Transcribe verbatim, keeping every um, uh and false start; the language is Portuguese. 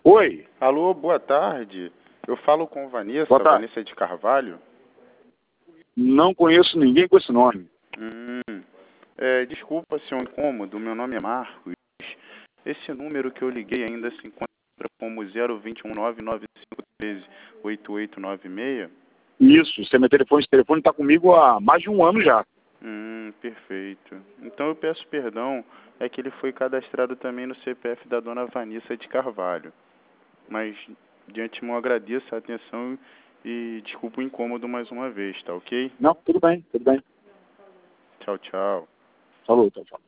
Oi. Alô, boa tarde. Eu falo com Vanessa, Boa tarde. Vanessa de Carvalho. Não conheço ninguém com esse nome. Hum, é, desculpa se é um incômodo, meu nome é Marcos. Esse número que eu liguei ainda se encontra como zero dois um nove nove cinco um três oito oito nove seis? Isso, esse é meu telefone. Esse telefone está comigo há mais de um ano já. Hum, perfeito. Então eu peço perdão, é que ele foi cadastrado também no C P F da dona Vanessa de Carvalho. Mas de antemão agradeço a atenção e desculpa o incômodo mais uma vez, tá ok? Não, tudo bem, tudo bem. Tchau, tchau. Falou, tchau, tchau.